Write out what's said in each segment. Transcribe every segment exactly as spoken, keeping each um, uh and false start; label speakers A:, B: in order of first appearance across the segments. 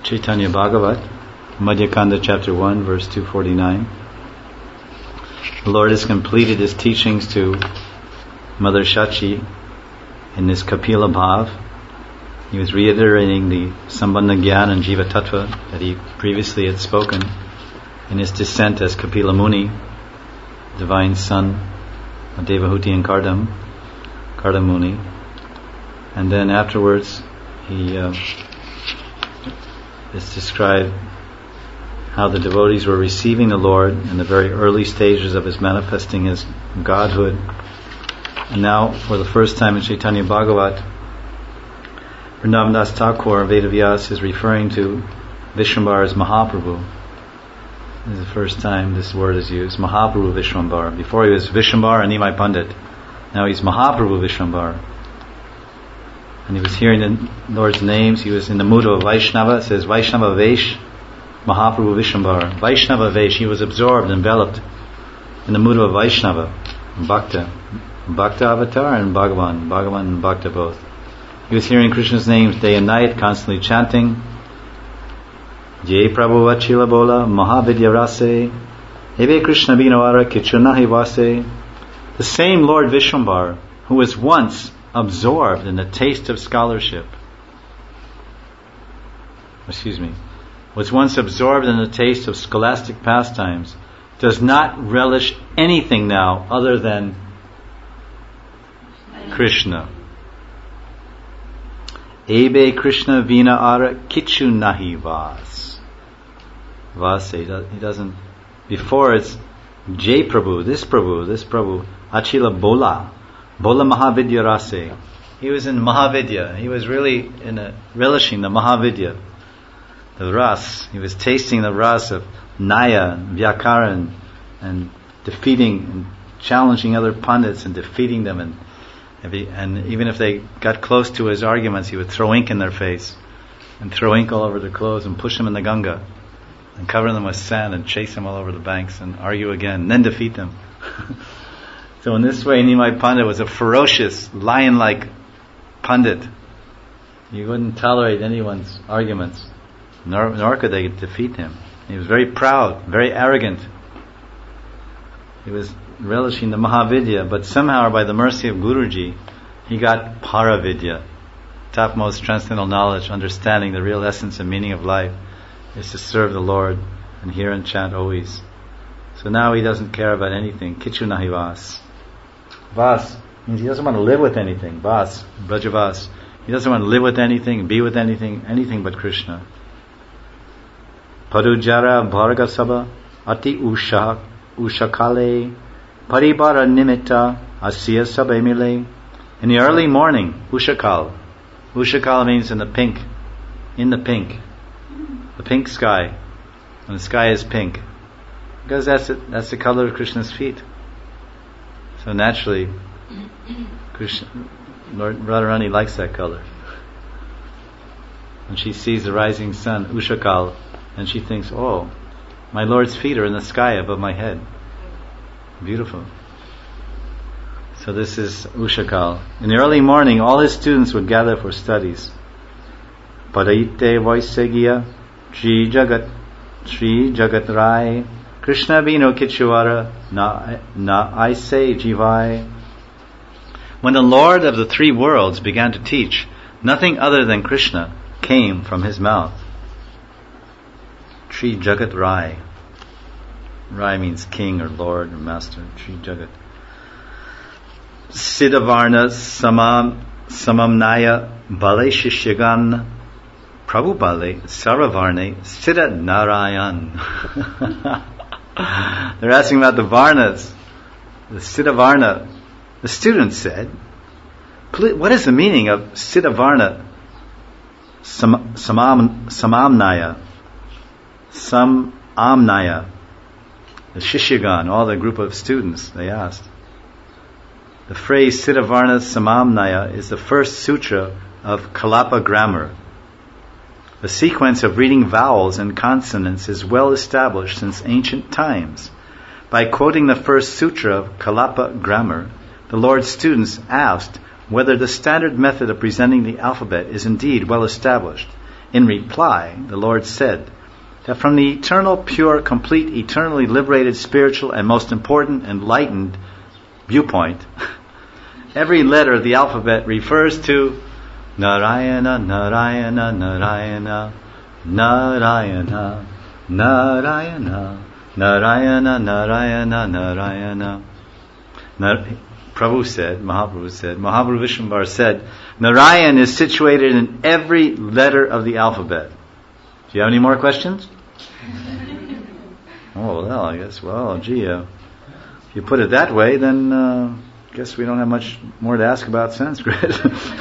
A: Chaitanya Bhagavat, Madhya Kanda chapter one, verse two forty-nine. The Lord has completed His teachings to Mother Shachi in this Kapila Bhav. He was reiterating the Sambandha Gyan and Jiva Tattva that He previously had spoken in His descent as Kapila Muni, divine son of Devahuti and Kardam, Kardam Muni. And then afterwards, He uh, is described how the devotees were receiving the Lord in the very early stages of His manifesting His Godhood. And now, for the first time in Chaitanya Bhagavat, Vrindavan Das Thakur, Vedavyas, is referring to Vishwambar as Mahaprabhu. This is the first time this word is used, Mahaprabhu Vishwambar. Before he was Vishwambar and Nimai Pandit. Now he's Mahaprabhu Vishwambar. And he was hearing the Lord's names. He was in the mood of Vaishnava. It says Vaishnava Vesh, Mahaprabhu Vishwambar. Vaishnava Vesh. He was absorbed, enveloped in the mood of a Vaishnava, Bhakta. Bhakta avatar and Bhagavan. Bhagavan and Bhakta both. He was hearing Krishna's names day and night, constantly chanting. Jai Prabhu Achila Bola, Mahavidya Rase, Eve Krishna Binawara Kichunahi Vase. The same Lord Vishwambar, who was once absorbed in the taste of scholarship, excuse me, was once absorbed in the taste of scholastic pastimes, does not relish anything now other than Krishna. Ebe Krishna Vina Ara Kichu Nahi Vas. Vase, he doesn't, before it's Jai Prabhu, this Prabhu, this Prabhu, Achila Bola. Bola Mahavidya Rase. He was in Mahavidya. He was really in a, relishing the Mahavidya, the ras. He was tasting the ras of Naya and Vyakaran and defeating and challenging other pundits and defeating them. And, if he, and even if they got close to his arguments, he would throw ink in their face and throw ink all over their clothes and push them in the Ganga and cover them with sand and chase them all over the banks and argue again and then defeat them. So in this way, Nimai Pandit was a ferocious, lion-like Pandit. You wouldn't tolerate anyone's arguments, nor, nor could they defeat him. He was very proud, very arrogant. He was relishing the Mahavidya, but somehow, by the mercy of Guruji, he got Paravidya, topmost transcendental knowledge, understanding the real essence and meaning of life is to serve the Lord and hear and chant always. So now he doesn't care about anything. Kichu nahi vas. Vas means he doesn't want to live with anything. Vas, Brajavas. He doesn't want to live with anything, be with anything, anything but Krishna. Padujara Bharga Sabha Ati Usha Ushakale Paribara Nimitta Asya Sabemile. In the early morning, Ushakal. Ushakal means in the pink. In the pink. The pink sky. And the sky is pink. Because that's it, that's the color of Krishna's feet. So naturally, Krishna, Lord Radharani likes that color. When she sees the rising sun, Ushakal, and she thinks, oh, my Lord's feet are in the sky above my head. Beautiful. So this is Ushakal. In the early morning, all his students would gather for studies. Padaite Vaisagya, Sri Jagat, Sri Jagat Rai, Krishna Vino Kichuara, na, na I say Jivai. When the Lord of the three worlds began to teach, nothing other than Krishna came from his mouth. Sri Jagat Rai. Rai means king or lord or master. Sri Jagat. Siddhavarna Samam Samamnaya Bale Shishyagan Prabhu Bale Saravarne Siddha Narayan. They're asking about the Varnas, the Siddha Varna. The student said, what is the meaning of Siddha Varna Sam, Samam, Samamnaya? Samamnaya. The Shishyagan, all the group of students, they asked. The phrase Siddha Varna Samamnaya is the first sutra of Kalapa grammar. The sequence of reading vowels and consonants is well established since ancient times. By quoting the first sutra of Kalapa grammar, the Lord's students asked whether the standard method of presenting the alphabet is indeed well established, In reply, the Lord said that from the eternal, pure, complete, eternally liberated, spiritual, and most important, enlightened viewpoint, every letter of the alphabet refers to Narayana, Narayana, Narayana, Narayana, Narayana, Narayana, Narayana, Narayana. Nar- Prabhu said, Mahaprabhu said, Mahaprabhu Vishwambar said, Narayan is situated in every letter of the alphabet. Do you have any more questions? Oh, well, I guess, well, gee, uh, if you put it that way, then uh, I guess we don't have much more to ask about Sanskrit.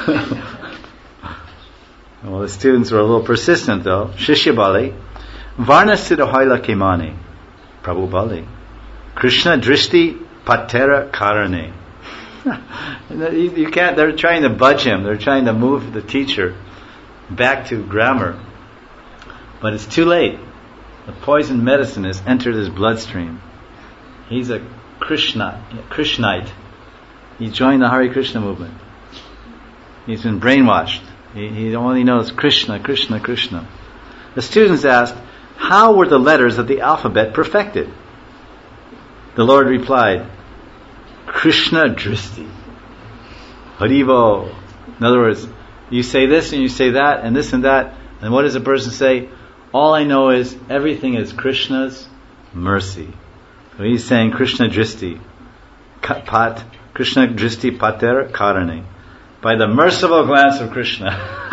A: Well, the students were a little persistent, though. Shishya Bali, Varna Siddhahaila Kemani, Prabhu Bali, Krishna Drishti Patera Karane. you, you can't, they're trying to budge him, they're trying to move the teacher back to grammar. But it's too late. The poison medicine has entered his bloodstream. He's a Krishna, Krishnite. He joined the Hare Krishna movement. He's been brainwashed. He, he only knows Krishna, Krishna, Krishna. The students asked, how were the letters of the alphabet perfected? The Lord replied, Krishna Drishti. Haribo. In other words, you say this and you say that and this and that, and what does a person say? All I know is everything is Krishna's mercy. So he's saying Krishna Drishti. Pat, Krishna Drishti Pater Karane. By the merciful glance of Krishna.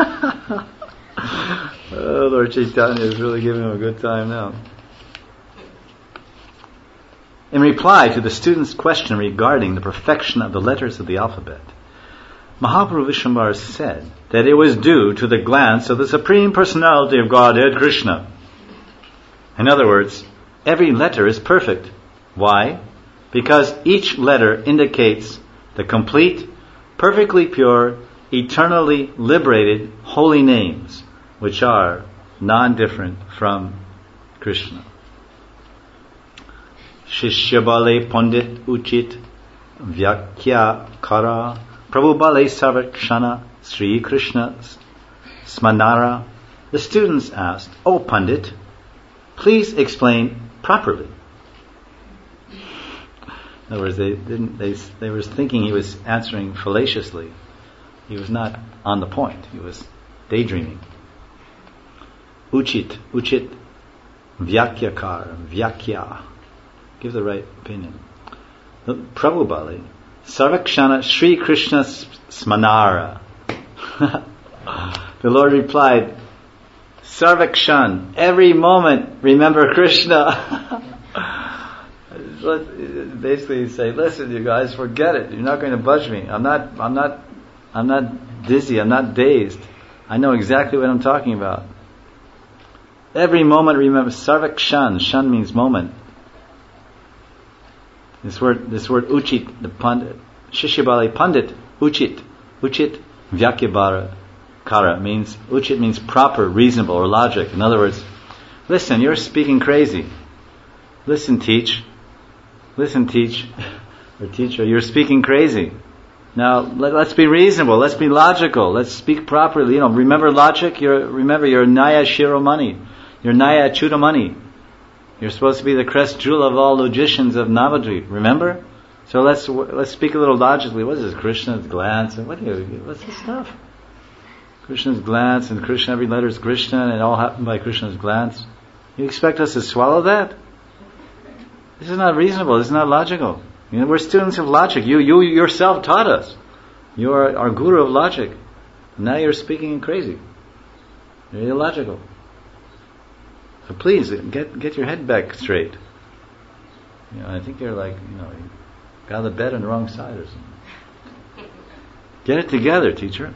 A: Oh, Lord Chaitanya is really giving him a good time now. In reply to the student's question regarding the perfection of the letters of the alphabet, Mahaprabhu Vishwambar said that it was due to the glance of the Supreme Personality of Godhead, Krishna. In other words, every letter is perfect. Why? Because each letter indicates the complete, perfectly pure, eternally liberated holy names, which are non-different from Krishna. Shishya Bale Pandit Uchit Vyakya Kara Prabhu Bale Sarvakshana Sri Krishna Smanara. The students asked, "O Pandit, please explain properly." In other words, they didn't. They they were thinking he was answering fallaciously. He was not on the point. He was daydreaming. Uchit, uchit, vyakyakar, vyakya. Give the right opinion. The Prabhu Bali, Sarvakshana Sri Krishna Smanara. The Lord replied, Sarvakshan, every moment remember Krishna. Basically, say, listen, you guys, forget it. You're not going to budge me. I'm not. I'm not. I'm not dizzy. I'm not dazed. I know exactly what I'm talking about. Every moment remember Sarvakshan. Shan means moment. This word, this word uchit, the pandit, Shishyabali pandit, uchit, uchit, vyakyabara, kara means, uchit means proper, reasonable, or logic. In other words, listen, you're speaking crazy. Listen, teach. Listen, teach, or teacher, you're speaking crazy. Now, let, let's be reasonable. Let's be logical. Let's speak properly. You know, remember logic. You're remember, you're Naya Shiromani. You're Naya Chudamani. You're supposed to be the crest jewel of all logicians of Navadvip. Remember? So let's let's speak a little logically. What is this? Krishna's glance? What do you, what's this stuff? Krishna's glance, and Krishna, every letter is Krishna, and it all happened by Krishna's glance. You expect us to swallow that? This is not reasonable. This is not logical. You know, we're students of logic. You you yourself taught us. You are our guru of logic. Now you're speaking crazy. You're illogical. So please get get your head back straight. You know, I think you're like, you know, you got the bed on the wrong side or something. Get it together, teacher.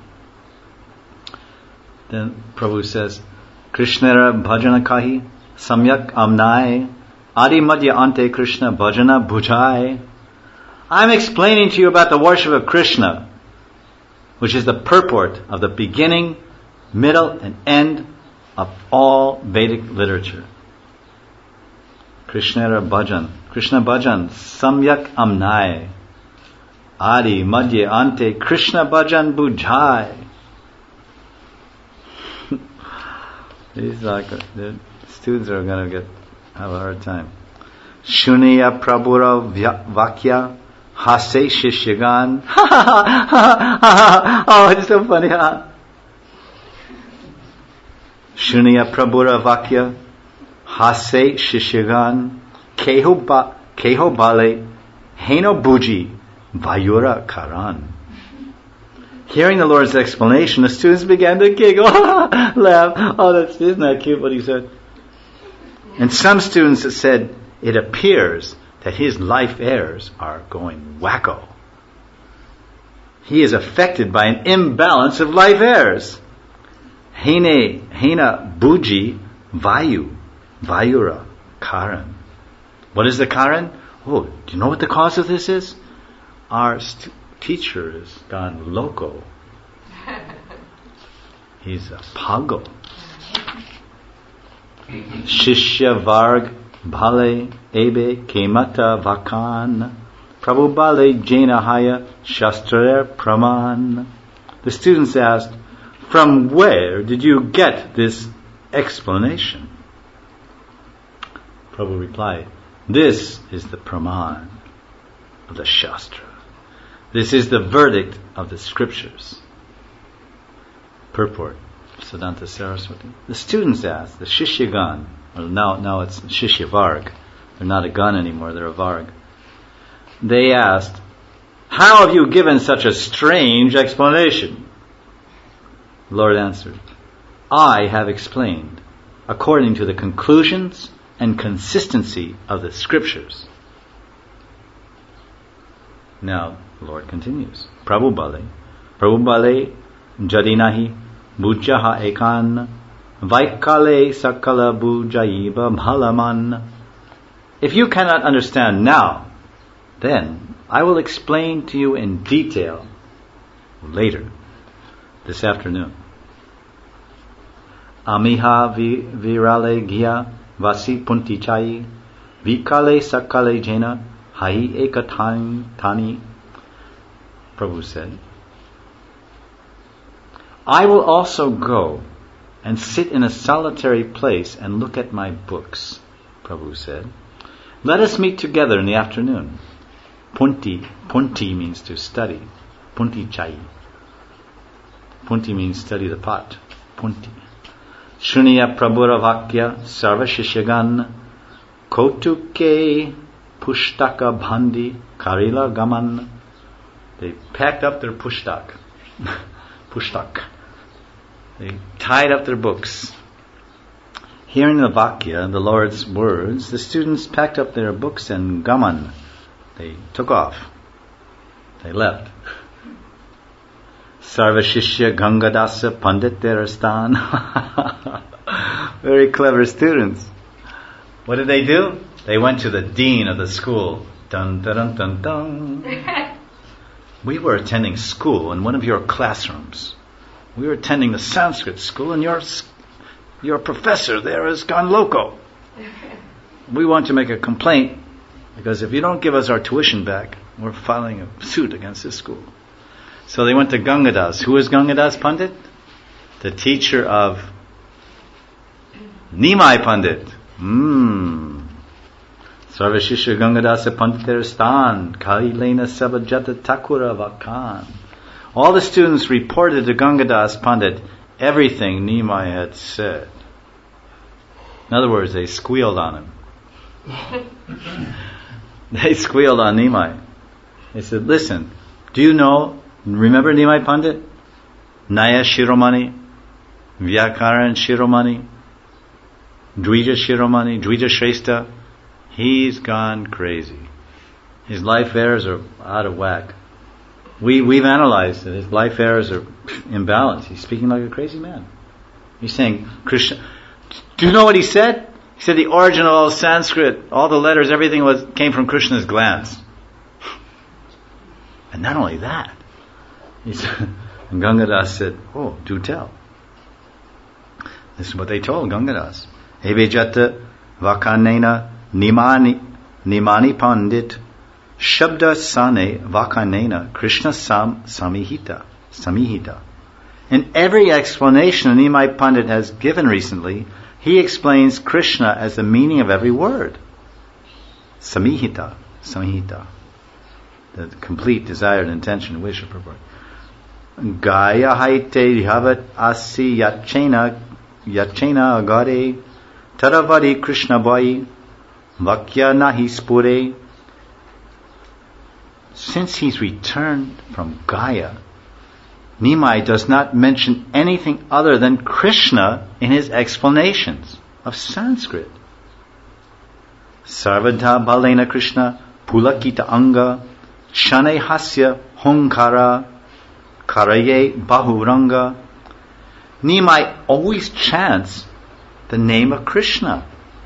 A: Then Prabhu says, Krishnara bhajana kahi samyak amnai adi madhya ante Krishna bhajana bhujai. I'm explaining to you about the worship of Krishna, which is the purport of the beginning, middle, and end of all Vedic literature. Krishnara bhajan, Krishna bhajan, samyak amnai adi madhya ante Krishna bhajan bhujai. These like the students are going to get have a hard time. Shuniya Prabhura Vakya Hase Shishyagan. Oh, it's so funny. Shuniya Prabhura Vakya Hase Shishyagan Keho Bale Heno Buji Vayura Karan. Hearing the Lord's explanation, the students began to giggle, laugh. Oh, that's, isn't that cute what he said? And some students said, it appears that his life errors are going wacko. He is affected by an imbalance of life errors. Hene, Hena Buji Vayu, Vayura Karan. What is the Karan? Oh, do you know what the cause of this is? Our st- teacher has gone loco. He's a pago. Shishya Varg Bhale Ebe Kemata Vakan Prabhu Bale Jainahaya Shastrer Praman. The students asked, from where did you get this explanation? Prabhu replied, this is the Praman of the Shastra. This is the verdict of the scriptures. Purport, Siddhanta Saraswati. The students asked, the Shishyagan, well now, now it's Shishya Varg. They're not a gun anymore, they're a Varg. They asked, how have you given such a strange explanation? The Lord answered, I have explained according to the conclusions and consistency of the scriptures. Now, the Lord continues. Prabhu Bale, Prabhu Bale, Jadinahi, Bujaha Ekan, Vaikale Sakala Bujaiba Bhalaman. If you cannot understand now, then I will explain to you in detail later, this afternoon. Amiha Virale Gya Vasi Puntichai, Vikale Sakale Jena, Hai Ekatani Tani. Prabhu said, I will also go and sit in a solitary place and look at my books. Prabhu said, let us meet together in the afternoon. Punti, punti means to study. Punti chai. Punti means study the pot. Punti. Shuniya Prabhura Vakya Sarva Shishyagan Kotuke Pushtaka Bhandi Karila Gaman. They packed up their pushtak. Pushtak. They tied up their books. Hearing the Vakya, the Lord's words, the students packed up their books and gaman. They took off. They left. Sarva Shishya Gangadasa Pandit Derastan. Very clever students. What did they do? They went to the dean of the school. Dun dun dun dun. We were attending school in one of your classrooms. We were attending the Sanskrit school, and your your professor there has gone loco. We want to make a complaint, because if you don't give us our tuition back, we're filing a suit against this school. So they went to Gangadas. Who is Gangadas Pandit? The teacher of Nimai Pandit. Hmm. Sarva Shishya Gangadasa Panditerstan Kailena Sabajata Takura Vakan. All the students reported to Gangadas Pandit everything Nimai had said. In other words, they squealed on him. They squealed on Nimai. They said, listen, do you know, remember Nimai Pandit? Naya Shiromani, Vyakaran Shiromani, Dvija Shiromani, Dvija Shrestha. He's gone crazy. His life errors are out of whack. We, we've analyzed it. His life errors are imbalanced. He's speaking like a crazy man. He's saying, Krishna, do you know what he said? He said the origin of all Sanskrit, all the letters, everything was came from Krishna's glance. And not only that, he said, and Gangadas said, oh, do tell. This is what they told Gangadas. Evejata vakanena nimani nimani pandit shabda sane vakanena Krishna sam samihita samihita In every explanation Nimai Pandit has given recently, he explains Krishna as the meaning of every word. Samihita, samihita, the complete desired intention, wish or purport. Gaya haite havat asi yachena yachena agare taravadi Krishna bhai vakya nahi spure. Since he's returned from Gaya, Nimai does not mention anything other than Krishna in his explanations of Sanskrit. Sarvadha balena Krishna pulakita anga shane hasya honkara karaye bahuranga. Nimai always chants the name of Krishna.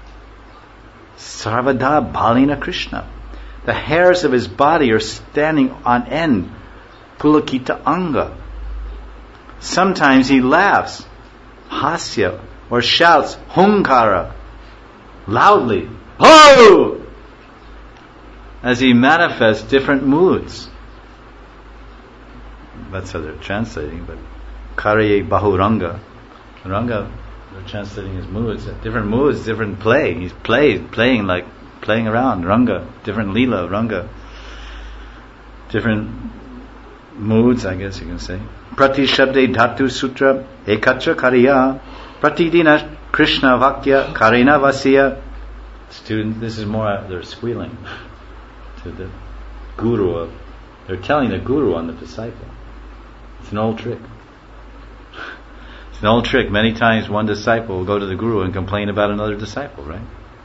A: Sarvadha balena Krishna. The hairs of his body are standing on end. Pulakita anga. Sometimes he laughs, hasya, or shouts, hunkara, loudly, ho! As he manifests different moods. That's how they're translating, but karaye bahuranga. Ranga, they're translating his moods. Different moods, different play. He's playing, playing like, playing around, ranga, different lila, ranga. Different moods, I guess you can say. Prati Shabde Dhatu Sutra Ekatra Kariya Pratidina Krishna Vakya Karina Vasya. Student, this is more, they're squealing to the guru of, they're telling the guru on the disciple. It's an old trick. It's an old trick. Many times one disciple will go to the guru and complain about another disciple, right?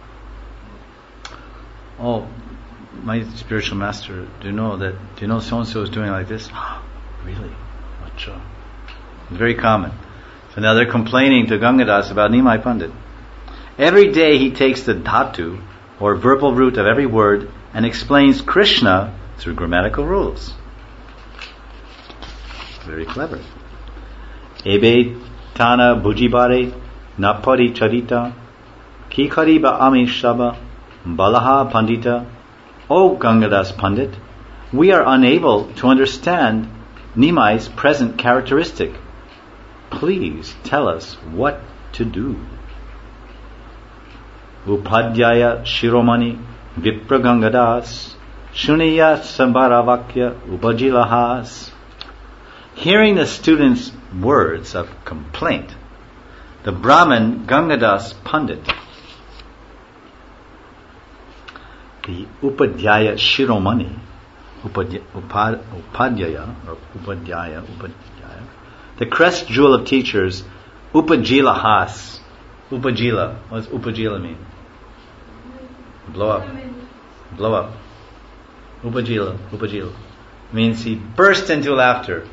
A: Oh, my spiritual master, do you know that, do you know so-and-so is doing like this? Really? It's very common. So now they're complaining to Gangadas about Nimai Pandit. Every day he takes the dhatu, or verbal root of every word, and explains Krishna through grammatical rules. Very clever. Ebe tana bujibare napari charita kikariba amishaba balaha pandita. O Gangadas Pandit, we are unable to understand Nimai's present characteristic. Please tell us what to do. Upadhyaya Shiromani Vipra Gangadas Shuniya Sambaravakya Upajilahas. Hearing the student's words of complaint, the Brahmin Gangadas Pandit, the Upadhyaya Shiromani, Upadhyaya, Upadhyaya, or Upadhyaya, Upadhyaya, the crest jewel of teachers, Upajilahas. Upajila. What does Upajila mean? Blow up. Blow up. Upajila. Upajila. Means he burst into laughter.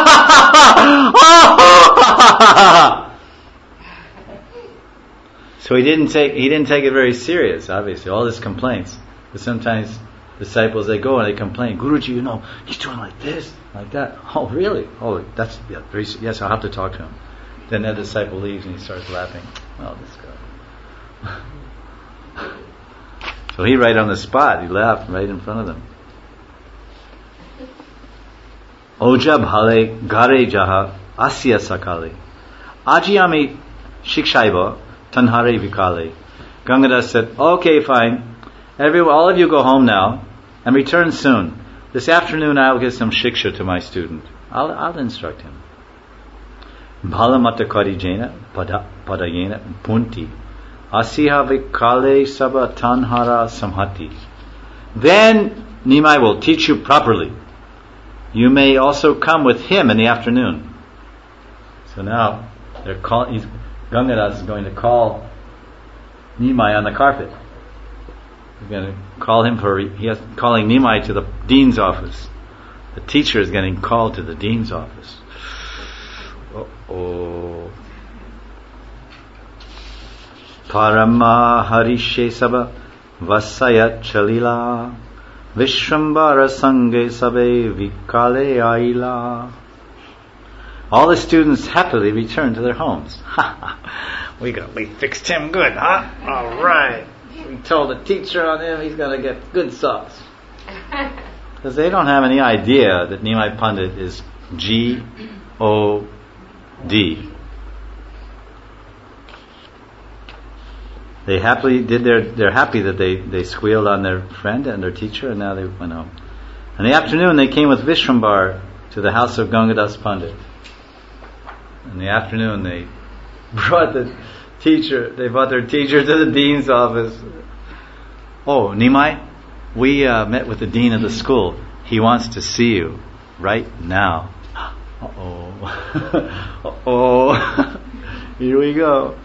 A: So he didn't take he didn't take it very serious, obviously, all his complaints. But sometimes disciples, they go and they complain, Guruji, you know, he's doing like this, like that. Oh, really? Oh, that's, yeah, very, yes, I'll have to talk to him. Then that disciple leaves and he starts laughing. Oh, this guy. So he right on the spot, he laughed right in front of them. Oja bhale gare jaha asya sakale. Ajiyami shikshaiva tanhare vikale. Gangadas said, okay, fine. Everyone, all of you go home now and return soon. This afternoon I'll give some shiksha to my student. I'll, I'll instruct him. Bhala matakari jena padayena punti asiha vikale saba tanhara samhati. Then Nimai will teach you properly. You may also come with him in the afternoon. So now they're call, he's, Gangadas is going to call Nimai on the carpet. We're going to call him for, he is calling Nimai to the dean's office. The teacher is getting called to the dean's office. Uh-oh. Parama harishe saba vasaya chalila Vishwambara sange sabe vikale aila. All the students happily return to their homes. we got we fixed him good, huh? All right. We told the teacher on him he's going to get good sauce. Because they don't have any idea that Nimai Pandit is G O D. They happily did their, they're happy that they, they squealed on their friend and their teacher, and now they went home. In the afternoon, they came with Vishrambar to the house of Gangadas Pandit. In the afternoon, they brought the teacher, they brought their teacher to the dean's office. Oh, Nimai, we uh, met with the dean of the school. He wants to see you right now. Uh-oh. Uh-oh. Here we go.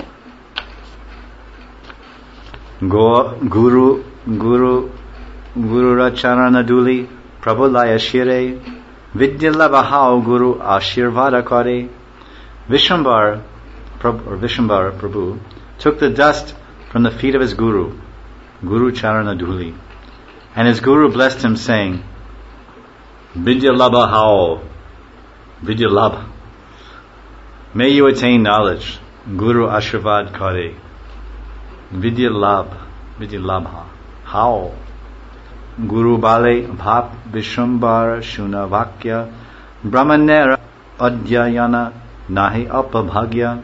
A: Go, Guru, Guru, Guru Racharana Duli, Prabhulaya Shire, Vidyalabhao Guru Ashirvada Kare. Vishrambar, or Vishrambar Prabhu, took the dust from the feet of his Guru, Guru Charana Duli, and his Guru blessed him, saying, Vidyalabhao, Vidyalabha, may you attain knowledge, Guru Ashirvad Kare. Vidyalabha, Vidyalabha, how? Guru Bale Bhap Vishrambar Shuna Vakya Brahmanera Adhyayana Nahi Apabhagya.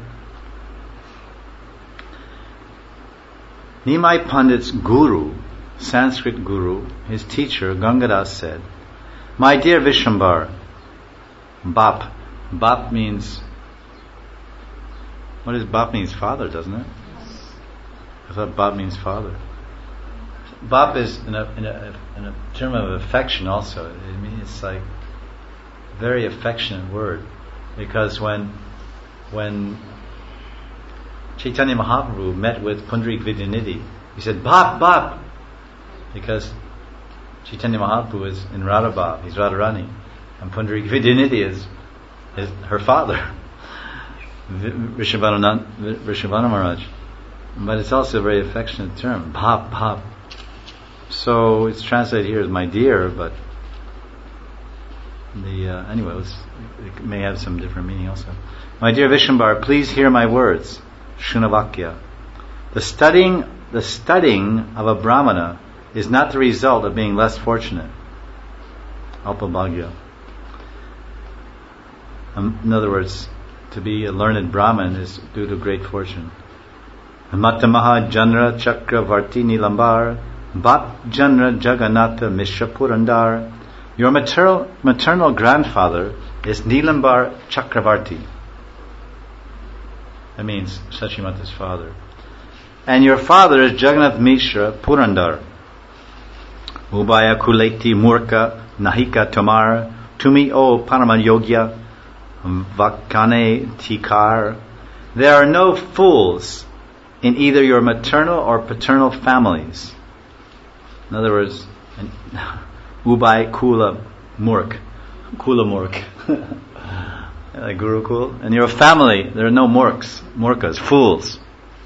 A: Nimai Pandit's guru, Sanskrit guru, his teacher Gangadas said, my dear Vishrambar, Bap, Bap means, what does Bap means? Father, doesn't it? I thought Bap means father. Bap is in a, in a, in a term of affection also. I mean, it's like a very affectionate word, because when when Chaitanya Mahaprabhu met with Pundarik Vidyanidhi, he said, Bap, Bap, because Chaitanya Mahaprabhu is in Radhabhav, he's Radharani, and Pundarik Vidyanidhi is, is her father, Vrishabhanu Maharaj. But it's also a very affectionate term, Bap, Bap. So it's translated here as my dear, but the uh, anyway, it, was, it may have some different meaning also. My dear Vishrambar, please hear my words. Shunavakya. The studying, the studying of a brahmana is not the result of being less fortunate. Alpabhagya. Um, in other words, to be a learned brahmin is due to great fortune. Matamaha Janra Chakravarti Nilambar Bhat Janra Jagannatha Mishra Purandar. Your maternal, maternal grandfather is Nilambar Chakravarti. That means Sachimata's father. And your father is Jagannath Mishra Purandar. Ubaya Kuleti Murka Nahika Tamar Tumi O Paramayogya Vakane Tikar. There are no fools in either your maternal or paternal families. In other words, Ubai Kula Murk. Kula Murk. Like Gurukul. In your family, there are no Murks, Murkas, fools.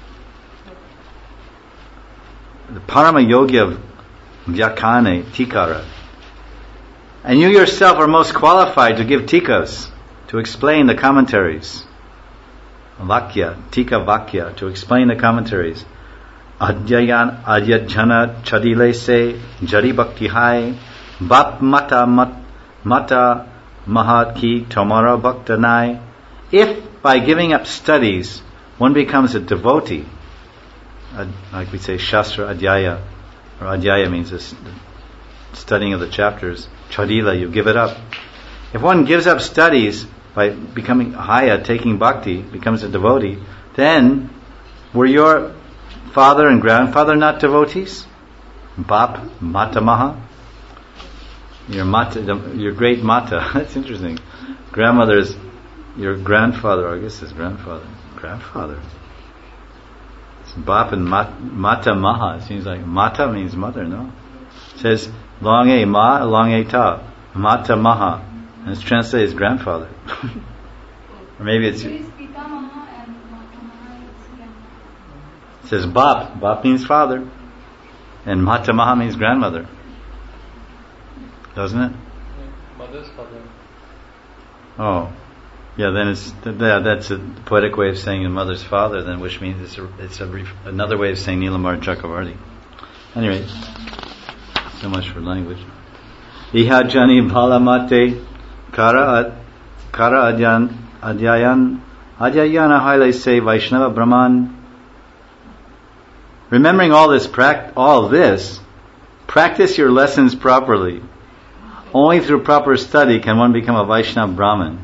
A: The Parama Yogi of Vyakane, Tikara. And you yourself are most qualified to give tikas, to explain the commentaries. Vakya, tika vakya, to explain the commentaries. Adyayan adyajana chadile se jari bhakti hai bap mata mat, mata mahat ki tomara bhakta nai. If by giving up studies one becomes a devotee, ad, like we say shastra adhyaya, or adhyaya means this, the studying of the chapters, chadila, you give it up. If one gives up studies by becoming haya, taking bhakti, becomes a devotee, then were your father and grandfather not devotees? Bap, mata maha. Your mata, your great mata. That's interesting. Grandmother's, your grandfather, I guess his grandfather. Grandfather. It's bap and mat, mata maha. It seems like mata means mother, no? It says long a ma, long a ta. Mata maha. And it's translated as grandfather. Or maybe it's... It says Bap. Bap means father. And Mata Maha means grandmother. Doesn't it?
B: Mother's father.
A: Oh. Yeah, then it's... Yeah, that's a poetic way of saying a mother's father, then, which means it's, a, it's a ref, another way of saying Nilambar Chakravarti. Anyway, so much for language. Iha jani bhalamate Kara Kara Adyan Adyayan Adyayana haile se Vaishnava Brahman. Remembering all this, pract- all this, practice your lessons properly. Only through proper study can one become a Vaishnava Brahman.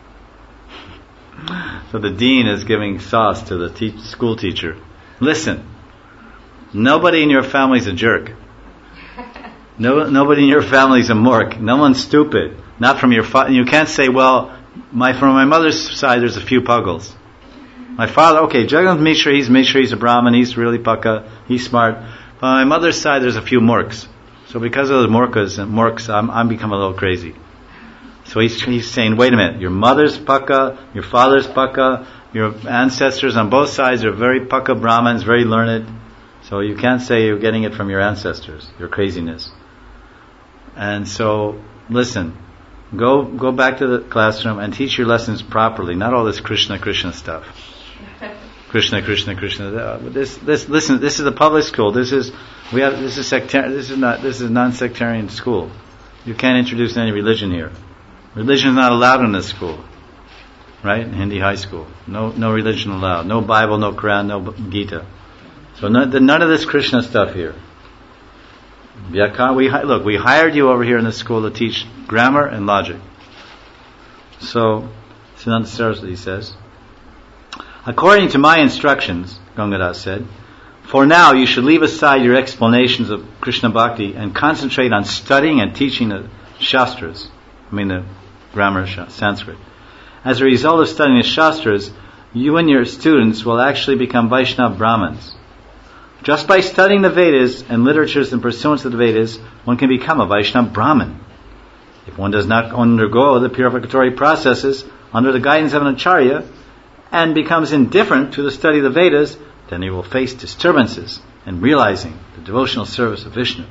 A: So the dean is giving sauce to the te- school teacher. Listen, nobody in your family is a jerk. No, nobody in your family is a mork. No one's stupid. Not from your father. You can't say, well, my from my mother's side there's a few puggles. My father, okay, Jagannath Mishra, he's Mishra, he's a Brahmin, he's really pukka, he's smart. But on my mother's side there's a few morks. So because of those morkas and morks, I'm I'm become a little crazy. So he's he's saying, wait a minute, your mother's pukka, your father's pukka, your ancestors on both sides are very pukka Brahmins, very learned. So you can't say you're getting it from your ancestors, your craziness. And so, listen, go go back to the classroom and teach your lessons properly, not all this Krishna Krishna stuff. Krishna Krishna Krishna. This this listen. This is a public school. This is we have. This is sectarian. This is not. This is non-sectarian school. You can't introduce any religion here. Religion is not allowed in this school, right? In Hindi high school, no no religion allowed. No Bible, no Quran, no Gita. So none, none of this Krishna stuff here. We look. We hired you over here in this school to teach grammar and logic. So, Siddhanta Saraswati says, according to my instructions, Gangadas said, for now you should leave aside your explanations of Krishna Bhakti and concentrate on studying and teaching the Shastras. I mean the grammar, Sanskrit. As a result of studying the Shastras, you and your students will actually become Vaishnava Brahmins. Just by studying the Vedas and literatures in pursuance of the Vedas, one can become a Vaishnava Brahmin. If one does not undergo the purificatory processes under the guidance of an Acharya and becomes indifferent to the study of the Vedas, then he will face disturbances in realizing the devotional service of Vishnu.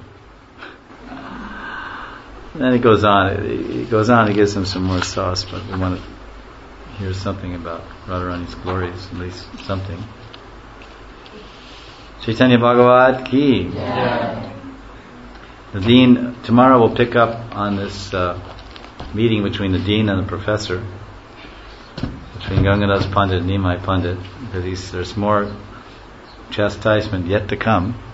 A: Then he goes on, he goes on, he gives him some more sauce, but we want to hear something about Radharani's glories, at least something. Chaitanya Bhagavat ki. Yeah. The dean, tomorrow we'll pick up on this uh, meeting between the dean and the professor, between Gangadas Pandit and Nimai Pandit, because he's, there's more chastisement yet to come.